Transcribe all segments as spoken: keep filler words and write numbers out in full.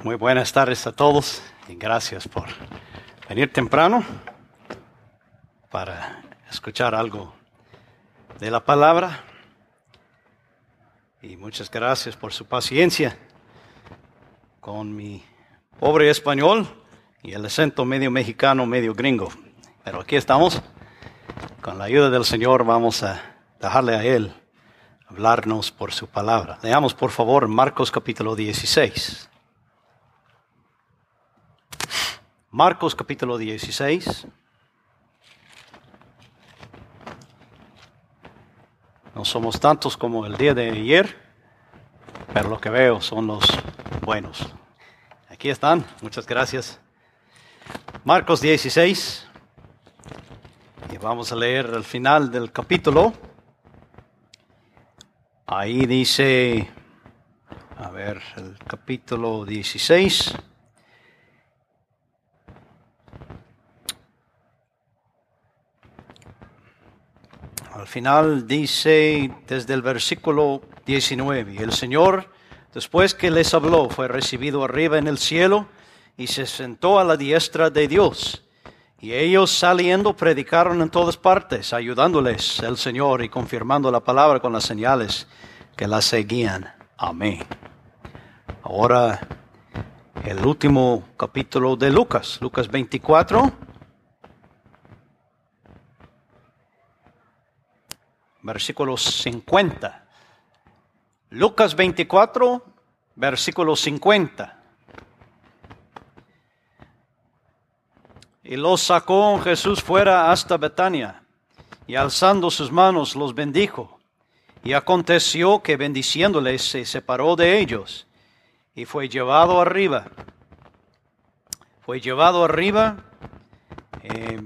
Muy buenas tardes a todos y gracias por venir temprano para escuchar algo de la palabra. Y muchas gracias por su paciencia con mi pobre español y el acento medio mexicano, medio gringo. Pero aquí estamos. Con la ayuda del Señor vamos a dejarle a Él hablarnos por su palabra. Leamos por favor Marcos capítulo dieciséis. Marcos capítulo dieciséis. No somos tantos como el día de ayer, pero lo que veo son los buenos. Aquí están, muchas gracias. Marcos dieciséis. Y vamos a leer el final del capítulo. Ahí dice, a ver, el capítulo dieciséis. Al final dice desde el versículo diecinueve, el Señor, después que les habló, fue recibido arriba en el cielo y se sentó a la diestra de Dios. Y ellos saliendo predicaron en todas partes, ayudándoles el Señor y confirmando la palabra con las señales que la seguían. Amén. Ahora el último capítulo de Lucas, Lucas veinticuatro. Versículo cincuenta. Lucas veinticuatro, versículo cincuenta. Y los sacó Jesús fuera hasta Betania, y alzando sus manos los bendijo. Y aconteció que bendiciéndoles se separó de ellos, y fue llevado arriba. Fue llevado arriba eh,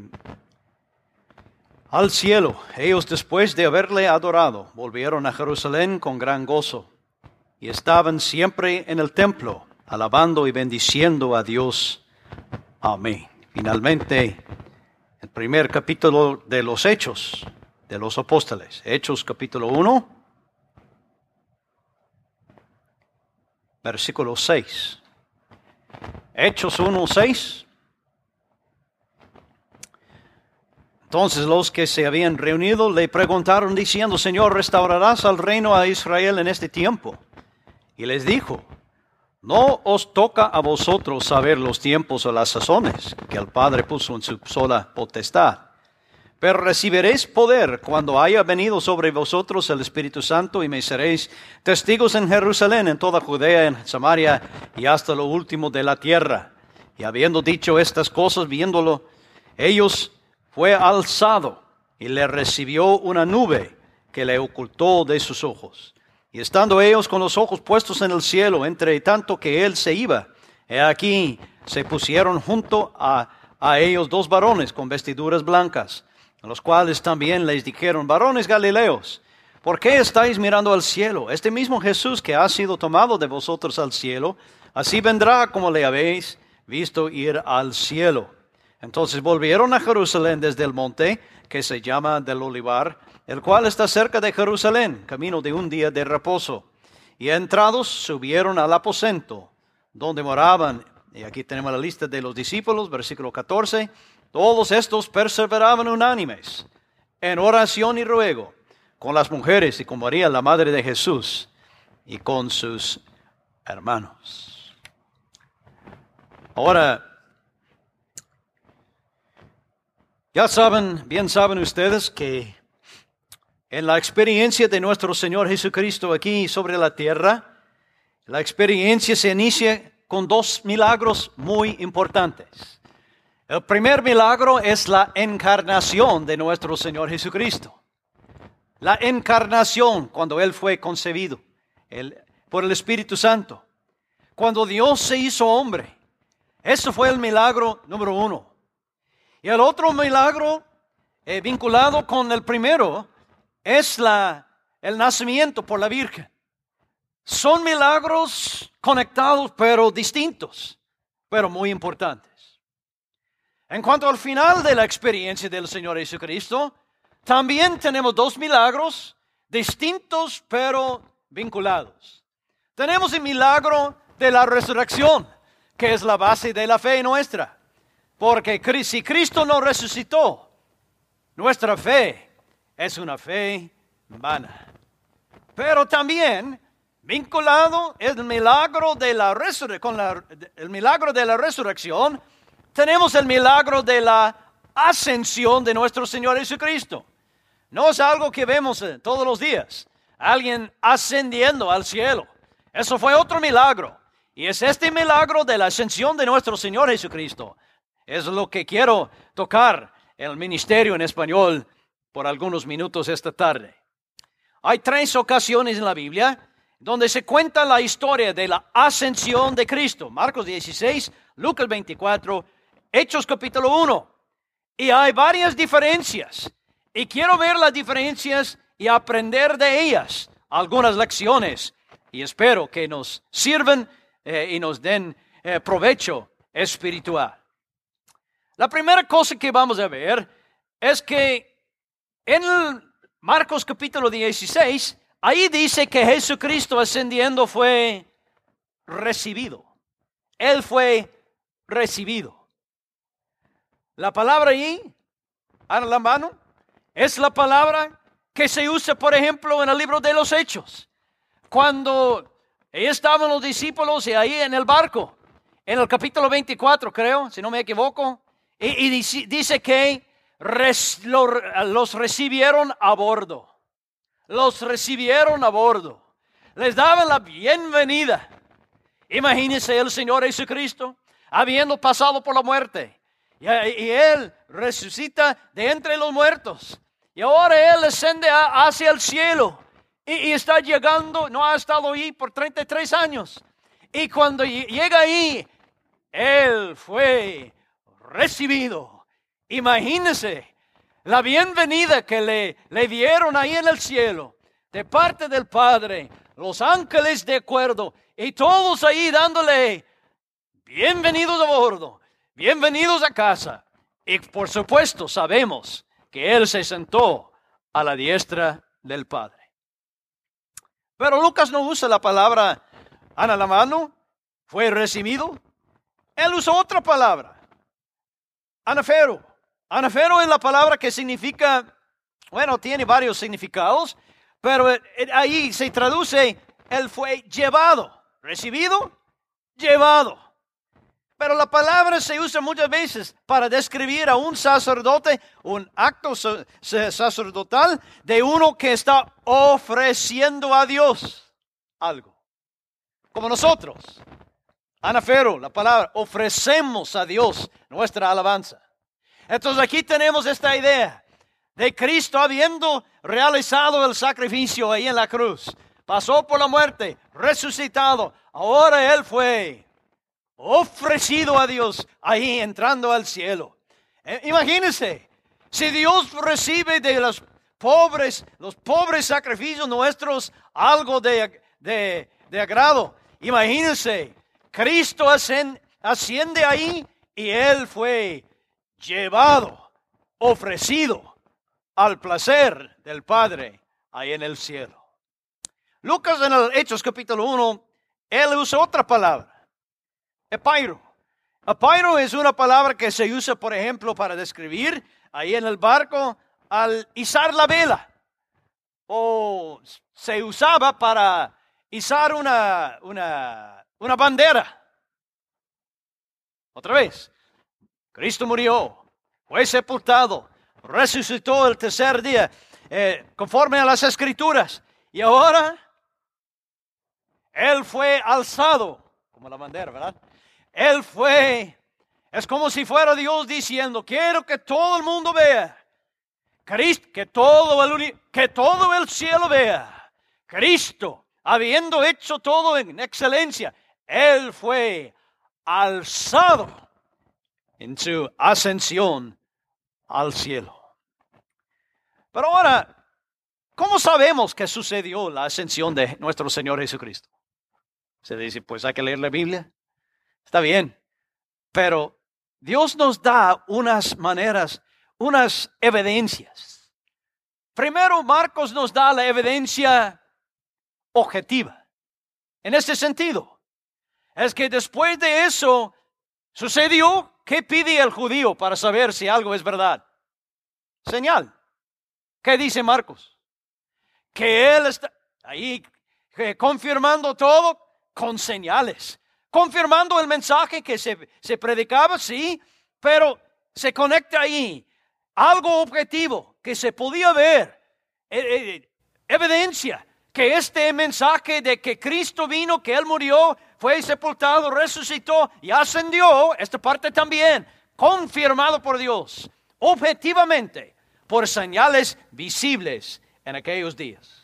al cielo. Ellos, después de haberle adorado, volvieron a Jerusalén con gran gozo, y estaban siempre en el templo, alabando y bendiciendo a Dios. Amén. Finalmente, el primer capítulo de los Hechos de los Apóstoles. Hechos capítulo uno, versículo seis. Hechos uno, seis. Entonces los que se habían reunido le preguntaron diciendo, Señor, ¿restaurarás al reino a Israel en este tiempo? Y les dijo, no os toca a vosotros saber los tiempos o las sazones que el Padre puso en su sola potestad. Pero recibiréis poder cuando haya venido sobre vosotros el Espíritu Santo y me seréis testigos en Jerusalén, en toda Judea, en Samaria y hasta lo último de la tierra. Y habiendo dicho estas cosas, viéndolo, ellos fue alzado y le recibió una nube que le ocultó de sus ojos. Y estando ellos con los ojos puestos en el cielo, entre tanto que él se iba, he aquí se pusieron junto a, a ellos dos varones con vestiduras blancas, a los cuales también les dijeron, varones Galileos, ¿por qué estáis mirando al cielo? Este mismo Jesús que ha sido tomado de vosotros al cielo, así vendrá como le habéis visto ir al cielo. Entonces volvieron a Jerusalén desde el monte, que se llama del Olivar, el cual está cerca de Jerusalén, camino de un día de reposo. Y entrados subieron al aposento, donde moraban, y aquí tenemos la lista de los discípulos, versículo catorce, todos estos perseveraban unánimes, en oración y ruego, con las mujeres y con María, la madre de Jesús, y con sus hermanos. Ahora, ya saben, bien saben ustedes que en la experiencia de nuestro Señor Jesucristo aquí sobre la tierra, la experiencia se inicia con dos milagros muy importantes. El primer milagro es la encarnación de nuestro Señor Jesucristo. La encarnación cuando Él fue concebido el, por el Espíritu Santo. Cuando Dios se hizo hombre. Eso fue el milagro número uno. Y el otro milagro eh, vinculado con el primero es la, el nacimiento por la Virgen. Son milagros conectados pero distintos, pero muy importantes. En cuanto al final de la experiencia del Señor Jesucristo, también tenemos dos milagros distintos pero vinculados. Tenemos el milagro de la resurrección. que es la base de la fe nuestra. Porque si Cristo no resucitó, nuestra fe es una fe vana. Pero también vinculado el milagro de la resurrección, con la, el milagro de la resurrección, tenemos el milagro de la ascensión de nuestro Señor Jesucristo. No es algo que vemos todos los días, alguien ascendiendo al cielo. Eso fue otro milagro. Y es este milagro de la ascensión de nuestro Señor Jesucristo. Es lo que quiero tocar en el ministerio en español por algunos minutos esta tarde. Hay tres ocasiones en la Biblia donde se cuenta la historia de la ascensión de Cristo. Marcos dieciséis, Lucas veinticuatro, Hechos capítulo uno. Y hay varias diferencias. Y quiero ver las diferencias y aprender de ellas algunas lecciones. Y espero que nos sirvan eh, y nos den eh, provecho espiritual. La primera cosa que vamos a ver es que en el Marcos capítulo dieciséis, ahí dice que Jesucristo ascendiendo fue recibido. Él fue recibido. La palabra ahí, a la mano, es la palabra que se usa, por ejemplo, en el libro de los Hechos. Cuando ahí estaban los discípulos y ahí en el barco, en el capítulo veinticuatro, creo, si no me equivoco, y, y dice, dice que res, lo, los recibieron a bordo. Los recibieron a bordo. Les daban la bienvenida. Imagínense el Señor Jesucristo habiendo pasado por la muerte. Y, y Él resucita de entre los muertos. Y ahora Él asciende a, hacia el cielo. Y, y está llegando, no ha estado ahí por treinta y tres años. Y cuando llega ahí, Él fue recibido. Imagínense la bienvenida que le, le dieron ahí en el cielo, de parte del Padre, los ángeles de acuerdo, y todos ahí dándole bienvenidos a bordo, bienvenidos a casa. Y por supuesto sabemos que Él se sentó a la diestra del Padre. Pero Lucas no usa la palabra analamano, fue recibido. Él usa otra palabra, anafero. Anafero es la palabra que significa, bueno, tiene varios significados, pero ahí se traduce, Él fue llevado, recibido, llevado. Pero la palabra se usa muchas veces para describir a un sacerdote, un acto sacerdotal de uno que está ofreciendo a Dios algo. Como nosotros, anafero, la palabra, ofrecemos a Dios nuestra alabanza. Entonces aquí tenemos esta idea de Cristo habiendo realizado el sacrificio ahí en la cruz. Pasó por la muerte, resucitado. Ahora Él fue ofrecido a Dios ahí entrando al cielo. Eh, imagínense, si Dios recibe de los pobres, los pobres sacrificios nuestros algo de, de, de agrado. Imagínense, Cristo ascende, asciende ahí y Él fue llevado, ofrecido al placer del Padre ahí en el cielo. Lucas en el Hechos capítulo uno, él usa otra palabra, epairo. Epairo es una palabra que se usa, por ejemplo, para describir ahí en el barco al izar la vela. O se usaba para izar una, una, una bandera. Otra vez. Cristo murió, fue sepultado, resucitó el tercer día, eh, conforme a las Escrituras. Y ahora, Él fue alzado, como la bandera, ¿verdad? Él fue, es como si fuera Dios diciendo, quiero que todo el mundo vea, Cristo, que todo el, que todo el cielo vea, Cristo, habiendo hecho todo en excelencia, Él fue alzado en su ascensión al cielo. Pero ahora, ¿cómo sabemos que sucedió la ascensión de nuestro Señor Jesucristo? Se dice, pues hay que leer la Biblia. Está bien, pero Dios nos da unas maneras, unas evidencias. Primero, Marcos nos da la evidencia objetiva. En este sentido, es que después de eso sucedió. ¿Qué pide el judío para saber si algo es verdad? Señal. ¿Qué dice Marcos? Que él está ahí eh, confirmando todo con señales. Confirmando el mensaje que se, se predicaba, sí, pero se conecta ahí. Algo objetivo que se podía ver. Eh, eh, evidencia que este mensaje de que Cristo vino, que Él murió, fue sepultado, resucitó y ascendió, esta parte también, confirmado por Dios, objetivamente, por señales visibles en aquellos días.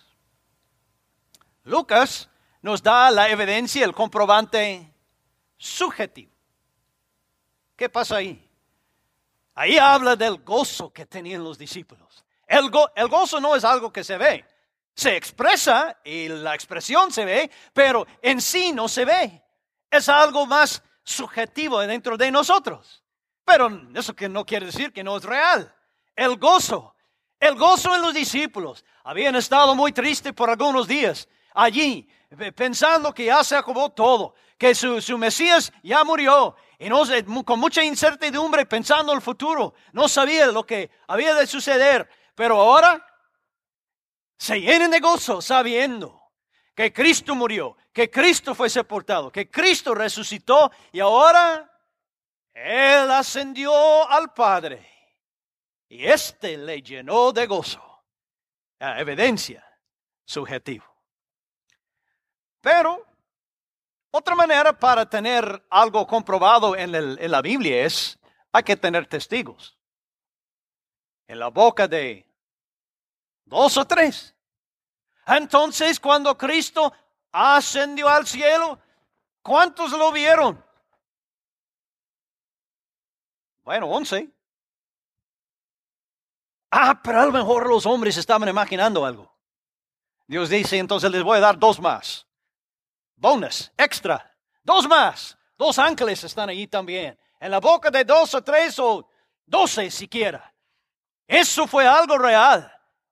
Lucas nos da la evidencia, el comprobante subjetivo. ¿Qué pasa ahí? Ahí habla del gozo que tenían los discípulos. El, go- el gozo no es algo que se ve. Se expresa y la expresión se ve, pero en sí no se ve. Es algo más subjetivo dentro de nosotros. Pero eso que no quiere decir que no es real. El gozo, el gozo en los discípulos. Habían estado muy tristes por algunos días allí, pensando que ya se acabó todo, que su, su Mesías ya murió. Y no, con mucha incertidumbre pensando en el futuro. No sabía lo que había de suceder. Pero ahora se llenen de gozo sabiendo que Cristo murió, que Cristo fue sepultado, que Cristo resucitó y ahora Él ascendió al Padre. Y este le llenó de gozo. La evidencia subjetiva. Pero otra manera para tener algo comprobado en, el, en la Biblia es, hay que tener testigos. En la boca de dos o tres. Entonces, cuando Cristo ascendió al cielo, ¿cuántos lo vieron? Bueno, once. Ah, pero a lo mejor los hombres estaban imaginando algo. Dios dice, entonces les voy a dar dos más. Bonus, extra. Dos más. Dos ángeles están allí también. En la boca de dos o tres o doce siquiera. Eso fue algo real.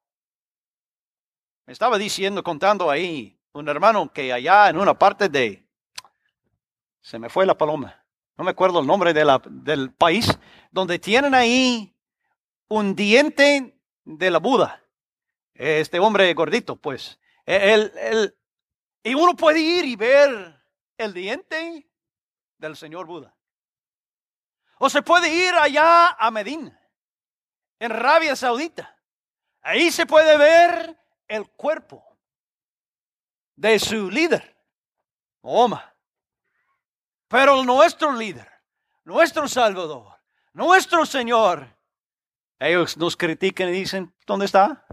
Me estaba diciendo, contando ahí, un hermano que allá en una parte de, se me fue la paloma, no me acuerdo el nombre de la, del país, donde tienen ahí un diente de la Buda. Este hombre gordito, pues. El, el, y uno puede ir y ver el diente del señor Buda. O se puede ir allá a Medina, en Arabia Saudita. Ahí se puede ver el cuerpo de su líder, Mahoma. Pero nuestro líder, nuestro Salvador, nuestro Señor, ellos nos critican y dicen, ¿dónde está?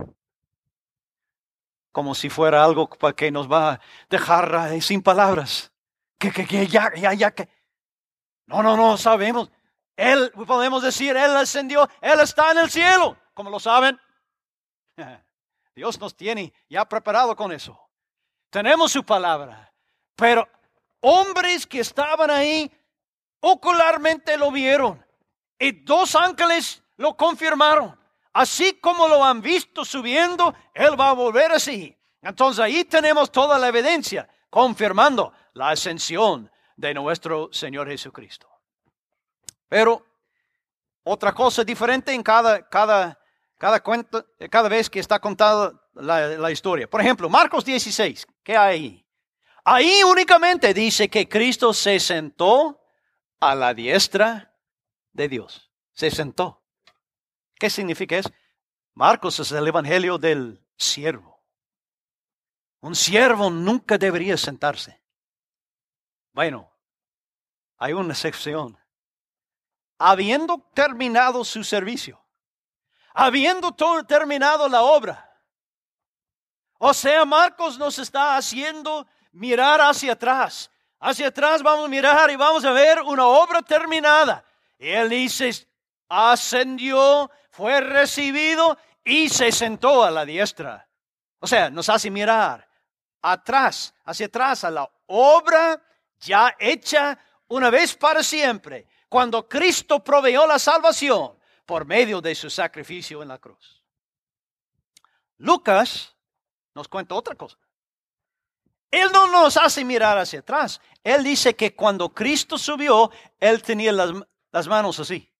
Como si fuera algo para que nos va a dejar sin palabras. Que, que, que, ya, ya, ya, que. No, no, no, sabemos. Él, podemos decir, Él ascendió, Él está en el cielo. ¿Cómo lo saben? Dios nos tiene ya preparado con eso. Tenemos su palabra. Pero hombres que estaban ahí, ocularmente lo vieron. Y dos ángeles lo confirmaron. Así como lo han visto subiendo, Él va a volver así. Entonces ahí tenemos toda la evidencia confirmando la ascensión de nuestro Señor Jesucristo. Pero otra cosa diferente en cada, cada, cada, cuento, cada vez que está contada la, la historia. Por ejemplo, Marcos dieciséis, ¿qué hay ahí? Ahí únicamente dice que Cristo se sentó a la diestra de Dios. Se sentó. ¿Qué significa eso? Marcos es el evangelio del siervo. Un siervo nunca debería sentarse. Bueno, hay una excepción. Habiendo terminado su servicio, habiendo terminado la obra. O sea, Marcos nos está haciendo mirar hacia atrás. Hacia atrás vamos a mirar y vamos a ver una obra terminada. Y él dice, ascendió, fue recibido y se sentó a la diestra. O sea, nos hace mirar atrás, hacia atrás a la obra ya hecha una vez para siempre. Cuando Cristo proveyó la salvación por medio de su sacrificio en la cruz. Lucas nos cuenta otra cosa. Él no nos hace mirar hacia atrás. Él dice que cuando Cristo subió, Él tenía las, las manos así.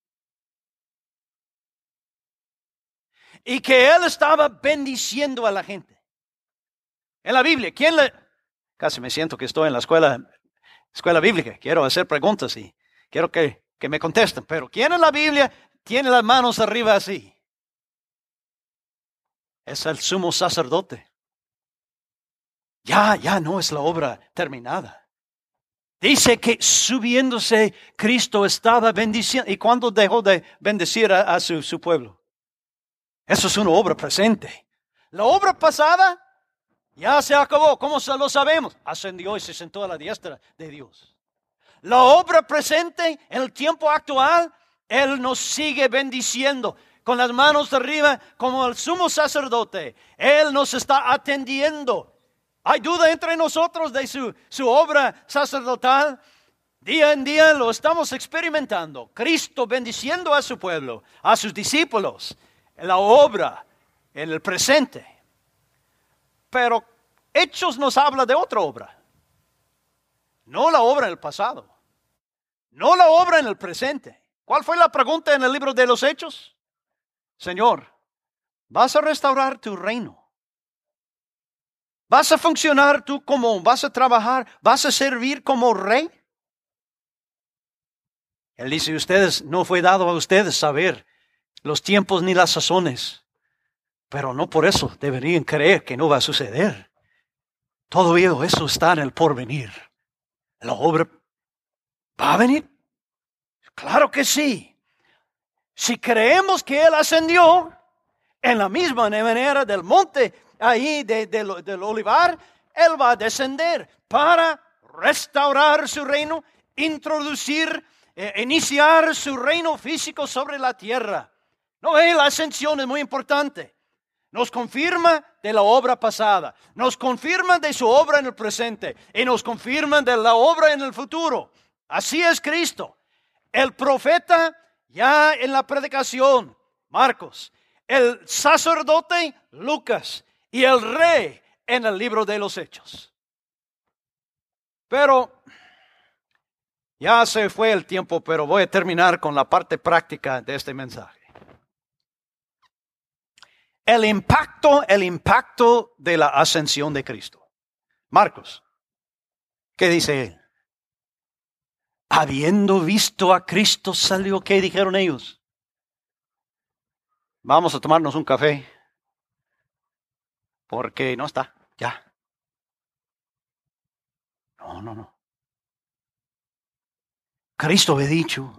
Y que Él estaba bendiciendo a la gente. En la Biblia, ¿quién le...? Casi me siento que estoy en la escuela, escuela bíblica. Quiero hacer preguntas y quiero que, que me contesten. Pero ¿quién en la Biblia tiene las manos arriba así? Es el sumo sacerdote. Ya, ya no es la obra terminada. Dice que subiéndose Cristo estaba bendiciendo. ¿Y cuándo dejó de bendecir a, a su, su pueblo? Eso es una obra presente. La obra pasada ya se acabó. ¿Cómo lo sabemos? Ascendió y se sentó a la diestra de Dios. La obra presente en el tiempo actual, Él nos sigue bendiciendo. Con las manos arriba como el sumo sacerdote. Él nos está atendiendo. ¿Hay duda entre nosotros de su, su obra sacerdotal? Día en día lo estamos experimentando. Cristo bendiciendo a su pueblo, a sus discípulos, en la obra, en el presente. Pero Hechos nos habla de otra obra. No la obra en el pasado. No la obra en el presente. ¿Cuál fue la pregunta en el libro de los Hechos? Señor, ¿vas a restaurar tu reino? ¿Vas a funcionar tú como, vas a trabajar, vas a servir como rey? Él dice, ustedes, no fue dado a ustedes saber los tiempos ni las sazones, pero no por eso deberían creer que no va a suceder. Todo eso está en el porvenir. ¿La obra va a venir? Claro que sí. Si creemos que Él ascendió en la misma manera del monte, ahí de, de, del olivar, Él va a descender para restaurar su reino, introducir, eh, iniciar su reino físico sobre la tierra. No, eh, la ascensión es muy importante. Nos confirma de la obra pasada, nos confirma de su obra en el presente y nos confirma de la obra en el futuro. Así es Cristo. El profeta ya en la predicación, Marcos, el sacerdote, Lucas, y el rey en el libro de los Hechos. Pero ya se fue el tiempo, pero voy a terminar con la parte práctica de este mensaje. El impacto, el impacto de la ascensión de Cristo. Marcos, ¿qué dice él? Habiendo visto a Cristo salió, ¿qué dijeron ellos? Vamos a tomarnos un café. Porque no está, ya. No, no, no. Cristo había dicho,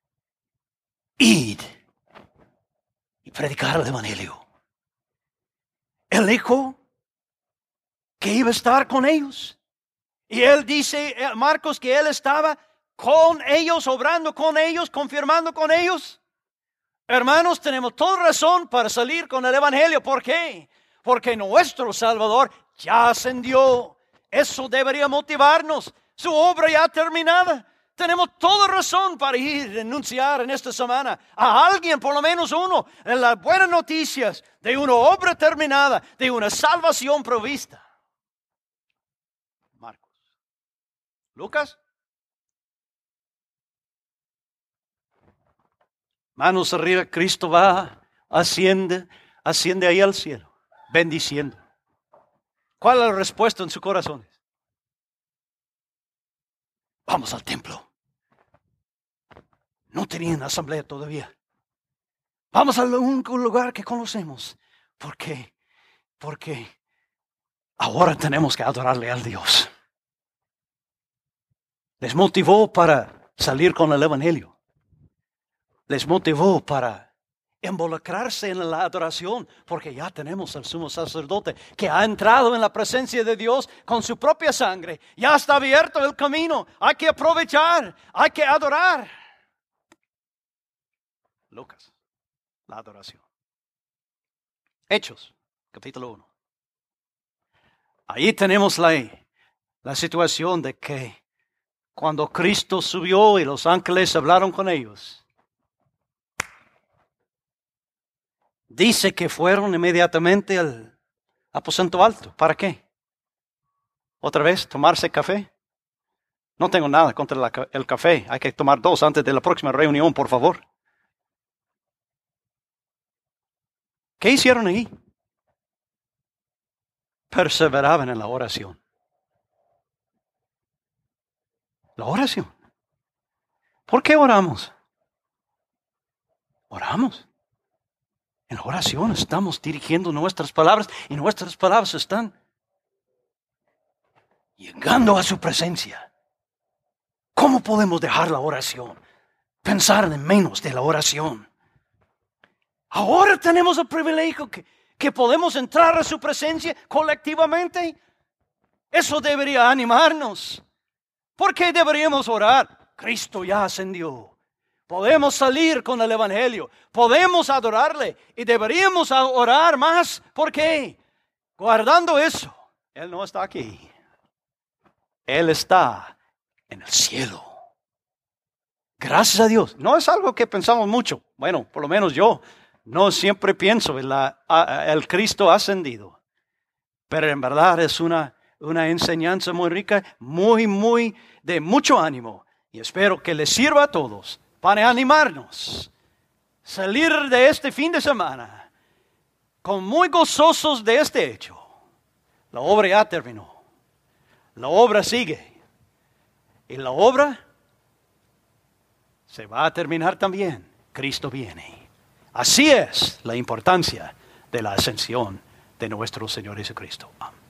id y predicar el evangelio. Él dijo que iba a estar con ellos. Y él dice, Marcos, que él estaba con ellos, obrando con ellos, confirmando con ellos. Hermanos, tenemos toda razón para salir con el evangelio. ¿Por qué? Porque nuestro Salvador ya ascendió. Eso debería motivarnos. Su obra ya terminada. Tenemos toda razón para ir a anunciar en esta semana a alguien, por lo menos uno, en las buenas noticias de una obra terminada, de una salvación provista. Marcos. Lucas. Manos arriba, Cristo va, asciende, asciende ahí al cielo, bendiciendo. ¿Cuál es la respuesta en su corazón? Vamos al templo. No tenían asamblea todavía. Vamos al único lugar que conocemos. ¿Por qué? Porque ahora tenemos que adorarle al Dios. Les motivó para salir con el evangelio. Les motivó para involucrarse en la adoración, porque ya tenemos al sumo sacerdote que ha entrado en la presencia de Dios con su propia sangre. Ya está abierto el camino. Hay que aprovechar, hay que adorar. Lucas, la adoración. Hechos, capítulo uno. Ahí tenemos la, la situación de que cuando Cristo subió y los ángeles hablaron con ellos, dice que fueron inmediatamente al aposento alto. ¿Para qué? Otra vez, tomarse café. No tengo nada contra la, el café. Hay que tomar dos antes de la próxima reunión, por favor. ¿Qué hicieron ahí? Perseveraban en la oración. La oración. ¿Por qué oramos? Oramos. En la oración estamos dirigiendo nuestras palabras y nuestras palabras están llegando a su presencia. ¿Cómo podemos dejar la oración? Pensar en menos de la oración. Ahora tenemos el privilegio que, que podemos entrar a su presencia colectivamente. Eso debería animarnos. ¿Por qué deberíamos orar? Cristo ya ascendió. Podemos salir con el Evangelio. Podemos adorarle. Y deberíamos orar más. ¿Por qué? Guardando eso. Él no está aquí. Él está en el cielo. Gracias a Dios. No es algo que pensamos mucho. Bueno, por lo menos yo no siempre pienso en la, el Cristo ascendido. Pero en verdad es una, una enseñanza muy rica, muy, muy de mucho ánimo. Y espero que les sirva a todos para animarnos. Salir de este fin de semana con muy gozosos de este hecho. La obra ya terminó. La obra sigue. Y la obra se va a terminar también. Cristo viene. Así es la importancia de la ascensión de nuestro Señor Jesucristo. Amén.